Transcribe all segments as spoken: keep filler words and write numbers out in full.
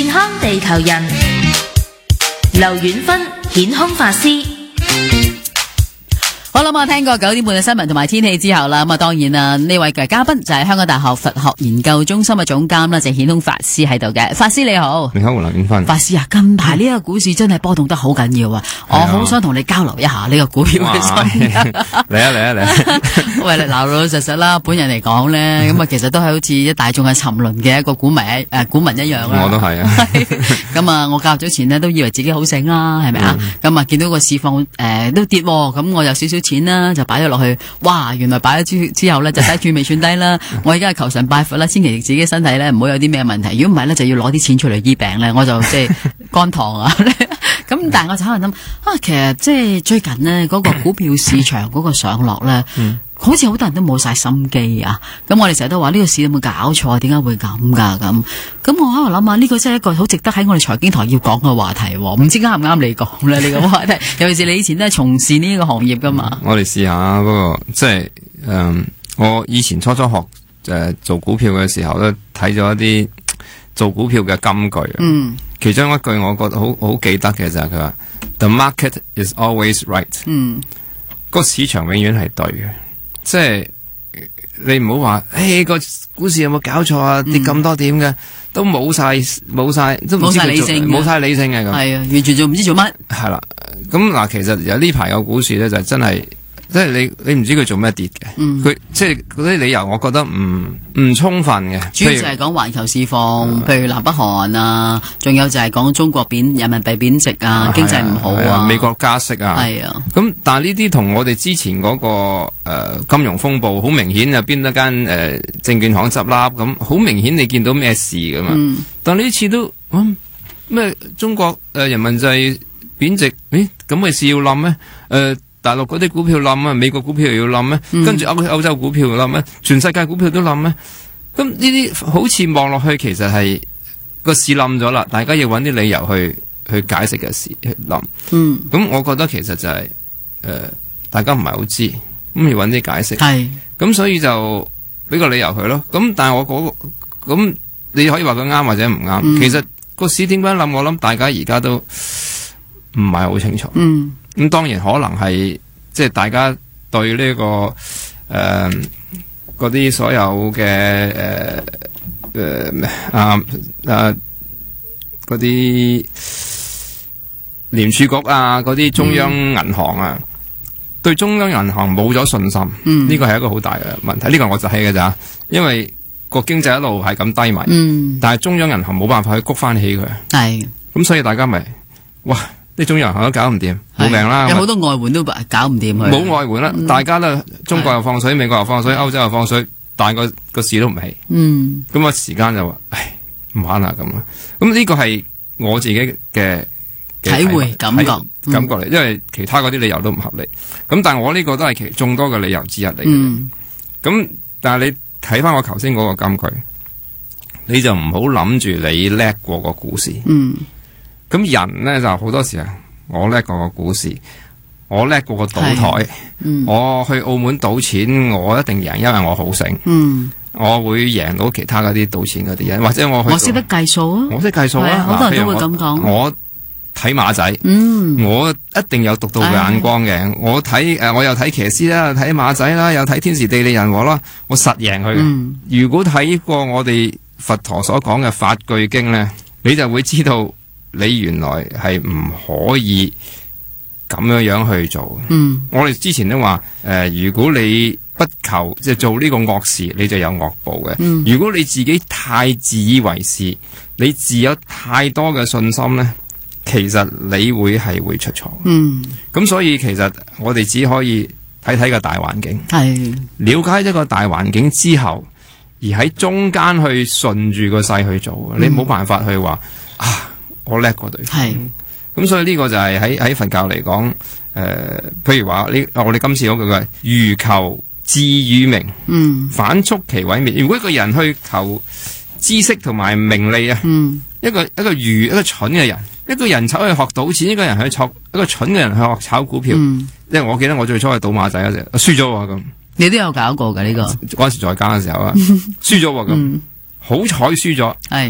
康地球人，劉遠芬顯空法師。 好啦，咁我聽過九點半嘅新聞同埋天氣之後啦，咁啊當然啦，呢位嘅嘉賓就係香港大學佛學研究中心嘅總監啦，謝顯空法師喺度嘅。法師你好。 你好，劉遠芬。 法師啊，近排呢個股市真係波動得好緊要啊！我好想同你交流一下呢個股票嘅心得。 嚟啊嚟啊嚟啊！ 喂，嗱老老實實啦，本人嚟講咧，咁啊其實都係好似一大眾嘅沉淪嘅一個股民誒股民一樣啦。 我都係啊。 咁啊，我較早前呢都以為自己好醒啦，係咪啊？咁啊見到個市況誒都跌，咁我有少少錢啦，就擺咗落去。哇！原來擺咗之之後咧，就睇住未算低啦。我而家係求神拜佛啦，千祈自己身體咧唔好有啲咩問題。如果唔係咧，就要攞啲錢出嚟醫病咧，我就即係乾糖啊。咁但係我就喺度諗啊，其實即係最近呢嗰個股票市場嗰個上落咧，嗯、好似好多人都冇晒心機啊。咁我哋成日都話呢個市有冇搞錯？點解會咁噶？咁咁我喺度諗下，呢個真係一個好值得喺我哋財經台要講嘅話題。唔知啱唔啱你講咧？呢個話題，尤其是你以前都係從事呢個行業噶嘛。 我哋試下嗰個即係誒，我以前初初學誒、呃、做股票嘅時候咧，睇咗一啲做股票嘅金句。嗯。其中一句我覺得好好記得嘅就係佢話 The market is always right。嗯，個市場永遠係對嘅，即係你唔好話，誒個股市有冇搞錯啊？跌咁多點嘅，都冇晒冇晒，都唔知佢做冇晒理性嘅咁。係啊， 完全做唔知做乜。 係啦，咁嗱，其實有呢排個股市咧就真係。即係你你唔知佢做咩跌嘅，佢、嗯、即係嗰啲理由，我覺得唔唔充分嘅。 主要就係講環球市況，譬、嗯、如南北韓啊，仲有就係講中國貶人民幣貶值啊，啊經濟唔好啊， 啊，美國加息啊，係啊。咁但係呢啲同我哋之前嗰、那個誒、呃、金融風暴好明顯，就邊一間誒證券行執笠咁，好明顯你見到咩事噶嘛？嗯、但呢次都咩、嗯、中國誒、呃、人民幣貶值，誒咁嘅事要冧咩？誒、呃。大陸嗰啲股票冧啊，美國股票又要冧咩？嗯、跟住歐歐洲股票冧咩？全世界股票都冧咩？咁呢啲好似望落去，其實係個市冧咗啦，大家要揾啲理由去去解釋嘅事去冧。嗯，咁我覺得其實就係、是、誒、呃，大家唔係好知，咁要揾啲解釋。係，咁所以就俾個理由佢咯。咁但係我嗰個咁，你可以話佢啱或者唔啱。嗯、其實個市點解冧，我諗大家而家都唔係好清楚。嗯。咁當然可能係即係大家對呢、這個誒嗰啲所有嘅誒誒啊啊嗰啲聯儲局啊，嗰啲中央銀行啊，嗯、對中央銀行冇咗信心，呢個係一個好大嘅問題。呢、這個我就係嘅咋，因為個經濟一路係咁低迷，嗯、但係中央銀行冇辦法去谷翻起佢，係咁，所以大家咪哇。啲中央銀行都搞唔掂，冇命啦！ 有好多外援都搞唔掂佢， 冇外援啦，嗯、大家都中國又放水，美國又放水，歐洲又放水，但係個個市都唔起。嗯，咁啊時間就話，唉，唔玩啦咁啊！咁呢個係我自己嘅體會感覺感覺嚟，因為其他嗰啲理由都唔合理。咁但係我呢個都係其眾多嘅理由之一嚟嘅。咁、嗯、但係你睇翻我頭先嗰個金句，你就唔好諗住你叻過個股市。嗯。咁人咧就好多時啊，我叻過個股市，我叻過個賭台，嗯、我去澳門賭錢，我一定贏，因為我好醒。嗯，我會贏到其他嗰啲賭錢嗰啲人，或者我去。我識得計數啊，我識計數啊，好多人都會咁講。我睇馬仔，嗯，我一定有獨到嘅眼光嘅。哎、我睇誒、呃，我又睇騎師啦，睇馬仔啦，又睇天時地利人和啦，我實贏佢嘅。嗯、如果睇過我哋佛陀所講嘅法句經咧，你就會知道。你原來係唔可以咁樣樣去做。嗯，我哋之前都話，誒、呃，如果你不求即係、就是、做呢個惡事，你就有惡報嘅。嗯，如果你自己太自以為是，你自有太多嘅信心咧，其實你會係會出錯。嗯，咁所以其實我哋只可以睇睇個大環境，係了解一個大環境之後，而喺中間去順住個勢去做。嗯、你冇辦法去話啊。我叻過對方，係咁，所以呢個就係喺喺佛教嚟講，誒、呃，譬如話呢，我哋今次嗰句嘅愚求智與名，嗯，反促其毀滅。如果一個人去求知識同埋名利啊，嗯，一個一個愚一個蠢嘅人，一個人走去學賭錢，一個人去炒一個蠢嘅人去學炒股票，嗯、因為我記得我最初係賭馬仔嗰時，輸咗喎咁。你都有搞過㗎呢、這個？嗰時在家嘅時候啊，輸咗喎咁，好彩輸咗。係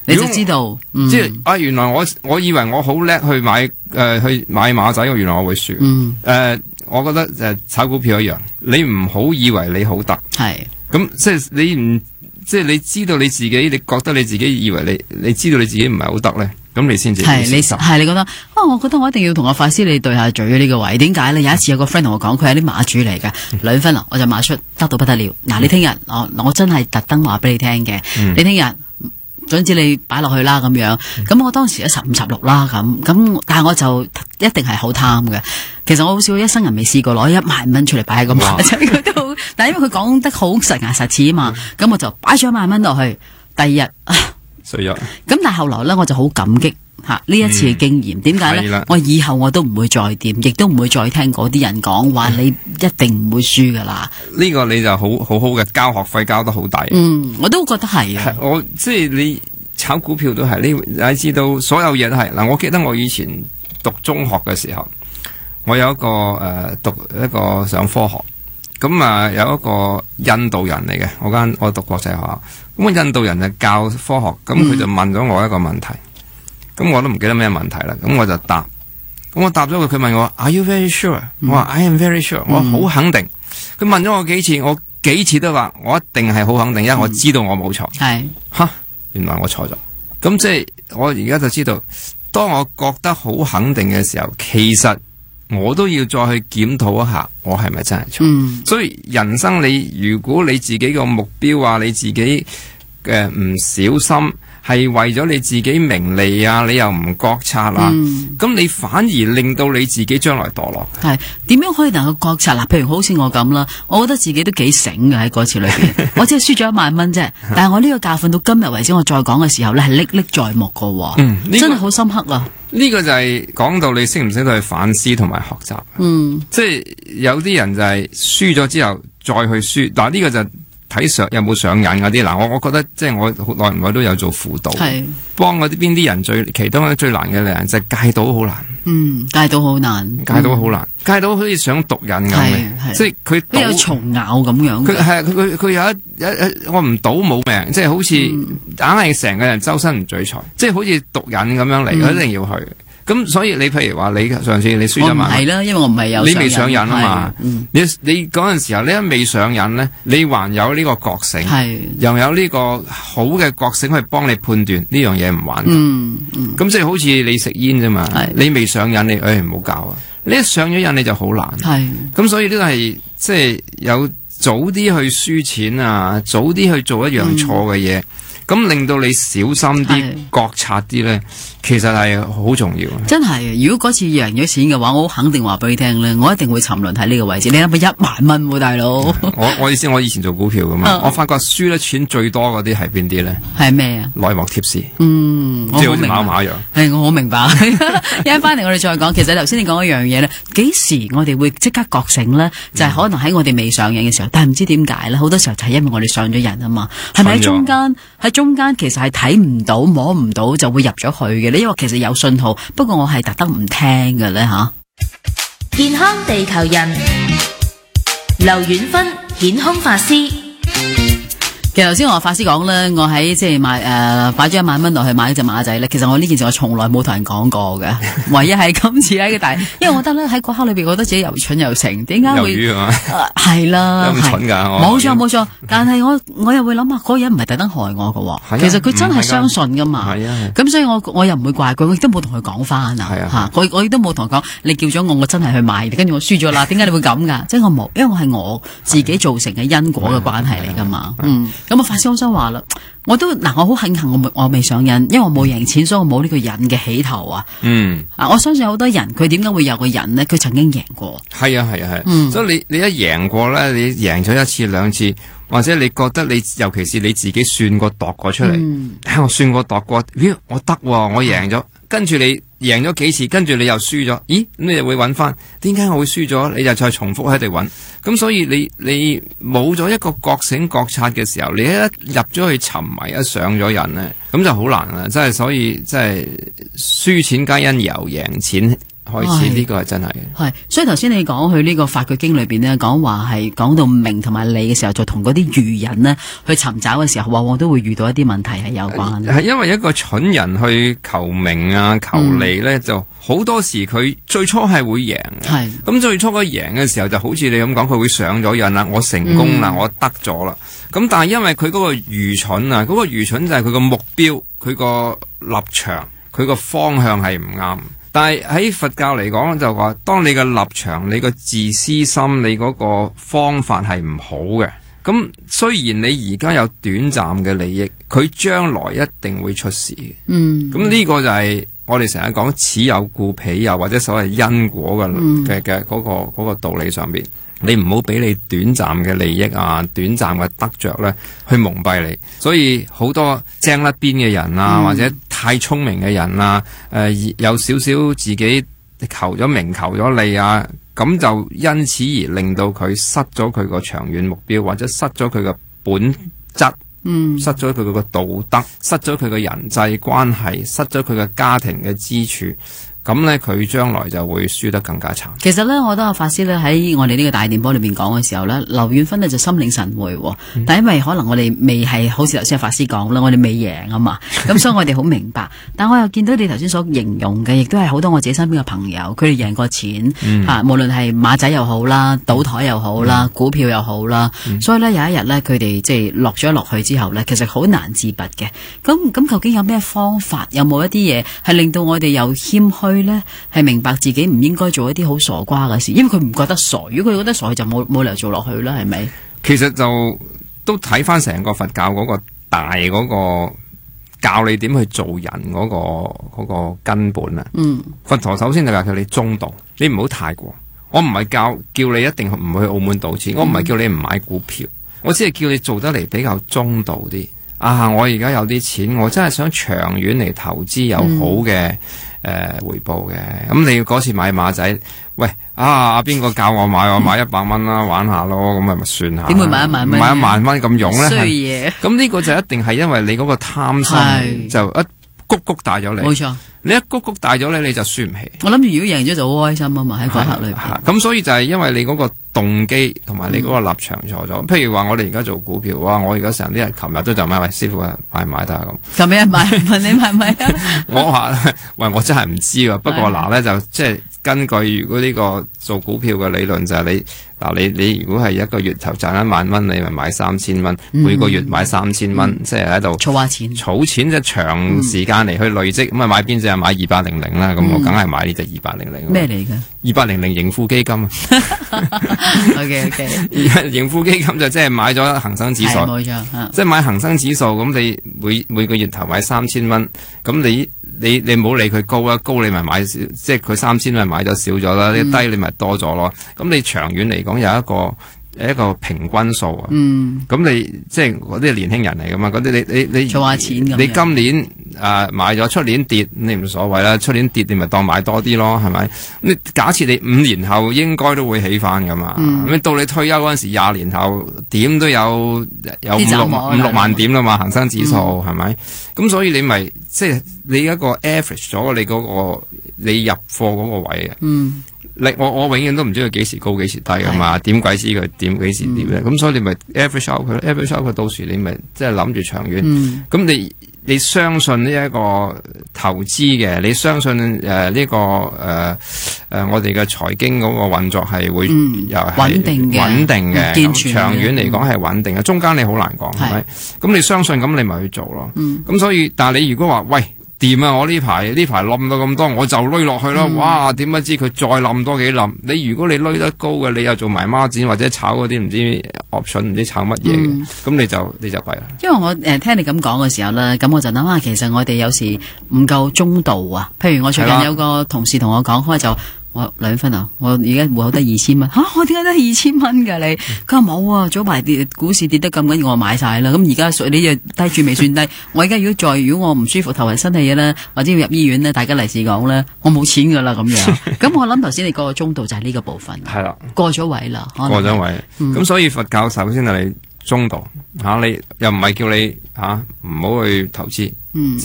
你就知道，嗯、 即係啊，原來我我以為我好叻去買誒、呃、去買馬仔，原來我會輸。誒、 嗯呃，我覺得誒、呃、炒股票一樣，你唔好以為你好得， 係咁即係你唔即係你知道你自己，你覺得你自己以為你你知道你自己唔係好得咧，咁你先至係你係你覺得啊、哦？我覺得我一定要同阿法師你對下嘴呢個位，點解咧？有一次有個 friend 同我講，佢係啲馬主嚟嘅，兩分啊，我就馬出得到不得了。嗱、嗯，你聽日我我真係特登話俾你聽嘅，嗯、你聽日。總之你擺落去啦咁樣，咁、嗯、我當時一十五十六啦咁，咁但係我就一定係好貪嘅。其實我好少一生人未試過攞一萬蚊出嚟擺喺個馬仔嗰度，但係因為佢講得好實牙實齒啊嘛，咁、嗯、我就擺咗一萬蚊落去。第二日衰咗，咁但係後來咧我就好感激吓呢一次嘅經驗。點解咧？我以後我都唔會再掂，亦都唔會再聽嗰啲人講話你一定唔會輸噶啦。呢、 這個你就好好好嘅，交學費交得好大。 嗯，我都覺得係啊。 我即係你炒股票都係，你你知道所有嘢都係嗱。我記得我以前讀中學嘅時候，我有一個誒、呃、讀一個上科學，咁啊有一個印度人嚟嘅，我間我讀國際學校，咁啊印度人就教科學，咁佢就問咗我一個問題。嗯咁我都唔記得咩問題啦，咁我就答，咁我答咗佢，佢問我 Are you very sure？、嗯、我話 I am very sure，、嗯、我好肯定。佢問咗我幾次，我幾次都話我一定係好肯定，因為我知道我冇錯。係、嗯，吓，原來我錯咗。咁即係我而家就知道，當我覺得好肯定嘅時候，其實我都要再去檢討一下，我係咪真係錯？嗯、所以人生你如果你自己個目標啊，你自己嘅唔小心。係為咗你自己名利啊，你又唔覺察啦，咁、嗯、你反而令到你自己將來墮落。 係點樣可以能夠覺察嗱？譬如好似我咁啦，我覺得自己都幾醒嘅喺嗰次裏邊，我只係輸咗一萬蚊啫，但係我呢個教訓到今日為止，我再講嘅時候咧係歷歷在目噶，嗯這個、真係好深刻啊！ 呢個就係講到你識唔識得去反思同埋學習。嗯，即係有啲人就係輸咗之後再去輸，嗱呢個就。睇上有冇上癮嗰啲嗱，我我覺得即係我好耐唔耐都有做輔導，幫嗰啲邊啲人最其中最難嘅人就係戒賭好難，嗯， 戒賭好難， 戒賭好難，戒賭好似想毒癮咁嘅，即係佢都有蟲咬咁樣， 佢係佢佢佢有一一我唔賭冇命，即係好似硬係成個人周身唔聚財，即係好似毒癮咁樣嚟，佢、嗯、一定要去。咁所以你譬如話你上次你輸咗萬， 係啦，因為我唔係有你未上癮啊嘛，嗯、你你嗰陣時候你一未上癮咧，你還有呢個覺醒，係又有呢個好嘅覺醒去幫你判斷呢樣嘢唔玩。嗯嗯，咁即係好似你食煙啫嘛，你未上癮你誒唔好搞啊，你一上咗癮你就好難。係咁所以呢個係即係有早啲去輸錢啊，早啲去做一樣錯嘅嘢。嗯咁令到你小心啲、覺察啲咧，其實係好重要。 真係，如果嗰次贏咗錢嘅話，我好肯定話俾你聽咧，我一定會沉淪喺呢個位置。你諗下一萬蚊喎，大佬。 我我意思，我以前做股票噶嘛，我發覺輸得錢最多嗰啲係邊啲咧？ 係咩啊？ 內幕貼士。 嗯， 即係好似馬馬一樣。 係，我好明白。一陣翻嚟，我哋再講。其實頭先你講一樣嘢咧，幾時我哋會即刻覺醒咧？就係、是、可能喺我哋未上癮嘅時候，但係唔知點解咧？好多時候就係因為我哋上咗癮啊嘛。係咪喺中間？喺中間其實係睇唔到摸唔到就會入咗去嘅，因為其實有信號，不過我係特登唔聽嘅咧吓。 健康地球人，劉遠芬顯空法師。 其實頭先我法師講咧，我喺即係買誒擺咗一萬蚊落去買一隻馬仔咧。其實我呢件事我從來冇同人講過嘅，唯一係今次喺個大，因為我覺得咧喺嗰刻裏邊，我覺得自己又蠢又成，點解會係啦？ 咁蠢噶， 冇錯冇錯。但係我我又會諗下，嗰個人唔係特登害我嘅，其實佢真係相信噶嘛。係啊，咁所以我我又唔會怪佢，我亦都冇同佢講翻啊。係啊，吓我我亦都冇同佢講，你叫咗我，我真係去買，跟住我輸咗啦。點解你會咁噶？即係我冇，因為我係我自己造成嘅因果嘅關係嚟噶嘛。嗯。咁啊，法師好想話啦，我都嗱，我好慶幸我我未上癮，因為我冇贏錢，所以我冇呢個癮嘅起頭啊。嗯，啊，我相信好多人佢點解會有個癮呢？佢曾經贏過。係啊係啊係，嗯、所以你你一贏過咧，你贏咗一次兩次，或者你覺得你尤其是你自己算過度過出嚟，嗯哎，我算過度過，咦，我得，我贏咗，跟住你。贏咗幾次，跟住你又輸咗，咦？咁你就會揾翻，點解我會輸咗？你就再重複喺度揾，咁所以你你冇咗一個覺醒覺察嘅時候，你一入咗去沉迷，一上咗癮咧，咁就好難啦。真係所以真係輸錢皆因由，贏錢開始，呢個係真係嘅。 係，所以頭先你講去呢個法句經裏邊呢，講話係講到名同埋利嘅時候，就同嗰啲愚人呢去尋找嘅時候，往往都會遇到一啲問題係有關。 係因為一個蠢人去求名啊、求利咧，嗯、就好多時佢最初係會贏嘅。係咁最初佢贏嘅時候，就好似你咁講，佢會上咗癮啦，我成功啦，嗯、我得咗啦。咁但係因為佢嗰個愚蠢啊，嗰、嗰個愚蠢就係佢個目標、佢個立場、佢個方向係唔啱。但係喺佛教嚟講就話，當你嘅立場、你個自私心、你嗰個方法係唔好嘅，咁雖然你而家有短暫嘅利益，佢將來一定會出事嘅。嗯，咁呢個就係我哋成日講此有故彼有，或者所謂因果嘅嘅嘅嗰個嗰個道理上邊。你唔好俾你短暫嘅利益啊、短暫嘅得着咧，去蒙蔽你。所以好多精甩邊嘅人啊，嗯、或者太聰明嘅人啊，誒、呃、有少少自己求咗名、求咗利啊，咁就因此而令到佢失咗佢個長遠目標，或者失咗佢嘅本質，嗯，失咗佢個道德，失咗佢嘅人際關係，失咗佢嘅家庭嘅支柱。咁咧，佢將來就會輸得更加慘。 其實咧，我覺得阿法師咧喺我哋呢個大電波裏邊講嘅時候咧，劉遠芬呢就心領神會，嗯、但因為可能我哋未係好似頭先阿法師講啦，我哋未贏啊嘛，咁所以我哋好明白。但我又見到你頭先所形容嘅，亦都係好多我自己身邊嘅朋友，佢哋贏過錢，嗯啊、無論係馬仔又好啦，賭台又好啦，嗯、股票又好啦，嗯、所以咧有一日咧，佢哋即係落咗落去之後咧，其實好難自拔嘅。咁咁究竟有咩方法？有冇一啲嘢係令到我哋又謙虛？佢咧係明白自己唔應該做一啲好傻瓜嘅事，因為佢唔覺得傻。如果佢覺得傻，佢就冇冇理由做落去啦，係咪？ 其實就都睇翻成個佛教嗰個大嗰個教你點去做人嗰個嗰個根本啊。嗯，佛陀首先就教你中道，你唔好太過。我唔係教叫你一定唔去澳門賭錢，我唔係叫你唔買股票，我只係叫你做得嚟比較中道啲。啊，我而家有啲錢，我真係想長遠嚟投資有好嘅。嗯誒、呃，回報嘅，咁你要嗰次買馬仔，喂，啊，邊個教我買？我買一百蚊啦，玩下咯，咁咪咪算下。 點會買一萬蚊？ 買一萬蚊咁勇咧？ 衰嘢。咁呢個就一定係因為你嗰個貪心就一谷谷大咗你。冇錯。你一谷谷大咗咧，你就輸唔起。 我諗住如果贏咗就好開心啊嘛，喺嗰刻裏邊。 咁所以就係因為你嗰個動機同埋你嗰個立場錯咗。嗯、譬如話我哋而家做股票，哇！我而家成啲人琴日都就買，喂，師傅啊，買唔買得啊咁？ 琴日買，問你買唔買啊？ 我話喂，我真係唔知啊。不過嗱咧就即係根據如果呢個做股票嘅理論就係你。嗱，你你如果係一個月頭賺一萬蚊，你咪買三千蚊，嗯、每個月買三千蚊，嗯、即係喺度儲下錢， 儲錢即係長時間嚟去累積，咁啊、嗯、買邊隻啊？買二八零零啦，咁、嗯、我梗係買呢隻二八零零。 咩嚟嘅？ 二八零零盈富基金啊。 O K O K。 盈富基金就即係買咗恒生指數，冇錯，即係買恒生指數，咁你每每個月頭買三千蚊，咁你。你你唔好理佢高啦，高你咪買少，即係佢三千咪買咗少咗啦，啲、嗯、低你咪多咗咯。咁你長遠嚟講有一個有一個平均數啊。嗯。咁你即係嗰啲係年輕人嚟噶嘛？嗰啲你你你儲下錢咁。 你今年啊、呃、買咗，出年跌你唔所謂啦，出年跌你咪當買多啲咯，係咪？你假設你五年後應該都會起翻噶嘛？咁、嗯、到你退休嗰陣時，廿年後點都有有五六五六萬點啦嘛，恒生指數係咪？咁、嗯、所以你咪即係你一個 average 咗你嗰、那個你入貨嗰個位啊。嗯。你我我永遠都唔知佢幾時高幾時低噶嘛？點鬼知佢點幾時跌咧？咁、嗯、所以你咪 average out 佢 average out 佢到時你咪即係諗住長遠。咁、嗯、你你相信呢一個投資嘅，你相信誒呢、呃這個誒誒、呃呃、我哋嘅財經嗰個運作係會、嗯、又係穩定嘅，穩定嘅，健全長遠嚟講係穩定嘅。中間你好難講係咪？咁你相信咁你咪去做咯。咁、嗯、所以但係你如果話喂。掂啊！我呢排呢排冧到咁多，我就攏落去咯。嗯、哇！點不知佢再冧多幾冧？你如果你攏得高嘅，你又做埋孖展或者炒嗰啲唔知 option 唔知炒乜嘢嘅，咁、嗯、你就你就弊啦。因為我誒、呃、聽你咁講嘅時候咧，咁我就諗下，其實我哋有時唔夠中道啊。譬如我最近有個同事同我講開就。我兩分啊！我而家戶口得二千蚊吓，我點解得二千蚊噶你？佢話冇啊，早排跌股市跌得咁緊，我買晒啦。咁而家你又低住未算低。我而家如果再如果我唔舒服頭暈身氣咧，或者要入醫院咧，大家嚟時講咧，我冇錢噶啦咁樣。咁我諗頭先你嗰個中道就係呢個部分。係啦，過咗位啦， 過咗位。咁、嗯、所以佛教首先係你中道吓、啊，你又唔係叫你吓唔好去投資，嗯、即係你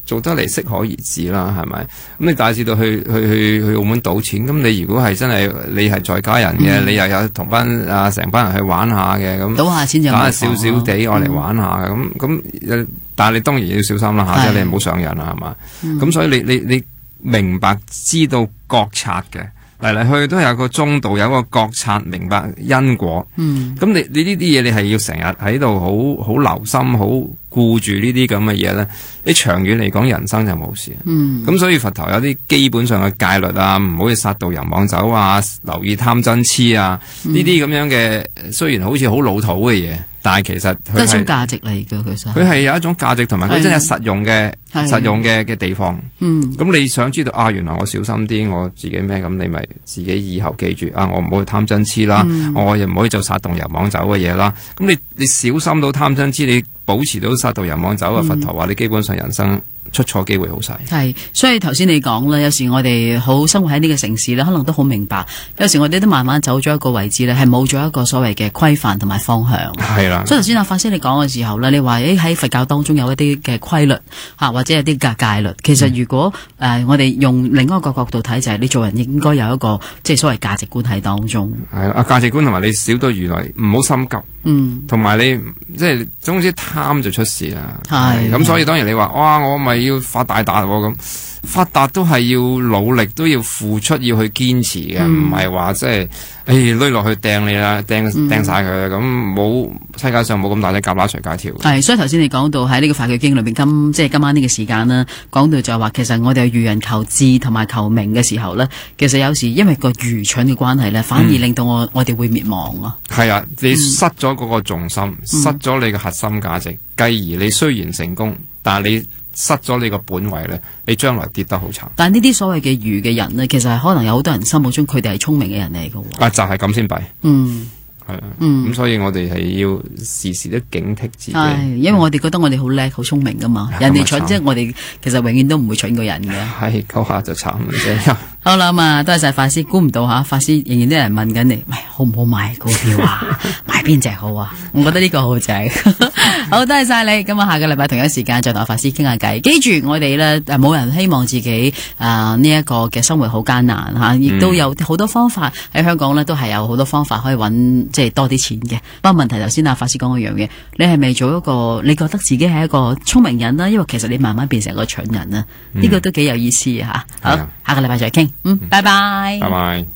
做得嚟適可而止啦，係咪？咁你大至到去去去去澳門賭錢，咁你如果係真係你係在家人嘅，嗯、你又有同班啊成班人去玩下嘅，咁賭下錢就打少少地我嚟玩下嘅，咁咁、嗯，但係你當然要小心啦嚇，即係你唔好上癮啦，係嘛？咁、嗯、所以你你你明白知道覺察嘅。嚟嚟去都有個中道，有個覺察，明白因果。嗯，咁你你呢啲嘢，你係要成日喺度好好留心，好顧住呢啲咁嘅嘢咧。你長遠嚟講，人生就冇事。嗯，咁所以佛陀有啲基本上嘅戒律啊，唔好去殺盜淫妄酒啊，留意貪嗔癡啊，呢啲咁樣嘅，雖然好似好老土嘅嘢，但係其實佢係一種價值嚟嘅，其實佢係有一種價值，同埋佢真係實用嘅實用嘅嘅地方。嗯，咁你想知道啊？原來我小心啲，我自己咩咁？你咪自己以後記住啊！我唔好去貪嗔癡啦，嗯、我又唔可以做殺盜淫妄酒嘅嘢啦。咁你你小心到貪嗔癡，你保持到殺盜淫妄酒嘅、嗯、佛陀話，你基本上人生出錯機會好細。係， 所以頭先你講啦，有時我哋好生活喺呢個城市咧，可能都好明白。有時我哋都慢慢走咗一個位置咧，係冇咗一個所謂嘅規範同埋方向。 係啦。 所以頭先阿法師你講嘅時候咧，你話誒喺佛教當中有一啲嘅規律吓，或者有啲戒戒律。其實如果誒、嗯呃、我哋用另一個角度睇，就係、是、你做人應該有一個即係所謂價值觀喺當中。 係啊，價值觀同埋你少到如來，唔好心急。嗯，同埋你即係總之貪就出事啦。係咁，所以當然你話哇，我咪要發大達咁，發達都係要努力，都要付出，要去堅持嘅，唔係話即係誒攞落去掟你啦，掟掟晒佢咁，冇、嗯、世界上冇咁大隻蛤乸隨街跳。係， 所以頭先你講到喺呢個法句經裏邊，今即係今晚呢個時間啦，講到就係話，其實我哋愚人求智同埋求名嘅時候咧，其實有時因為個愚蠢嘅關係咧，反而令到我、嗯、我哋會滅亡啊。係啊， 你失咗嗰個重心，嗯、失咗你嘅核心價值，繼而你雖然成功，但係你失咗你個本位咧，你將來跌得好慘。 但係呢啲所謂嘅愚嘅人呢，其實係可能有好多人心目中佢哋係聰明嘅人嚟嘅。 啊，就係咁先弊。嗯。係啊，咁、嗯、所以我哋係要時時都警惕自己。係， 因為我哋覺得我哋好叻、好聰明噶嘛，人哋蠢啫，我哋其實永遠都唔會蠢過人嘅。 係，嗰下就慘啫。 好啦，咁啊，多謝晒法師，估唔到吓，法師仍然都有人問緊你，喂，好唔好買股票啊？買邊隻好啊？我覺得呢個好正。好，多謝晒你，咁啊，下個禮拜同一時間再同法師傾下偈。記住，我哋咧誒，冇人希望自己啊呢一個嘅生活好艱難吓，亦、啊、都有好多方法喺香港咧，都係有好多方法可以搵。即係多啲錢嘅，不過問題頭先阿法師講嗰樣嘢，你係咪做一個你覺得自己係一個聰明人啦？因為其實你慢慢變成一個蠢人啦，呢、嗯、個都幾有意思吓。好，下個禮拜再傾，嗯，拜拜， 拜拜。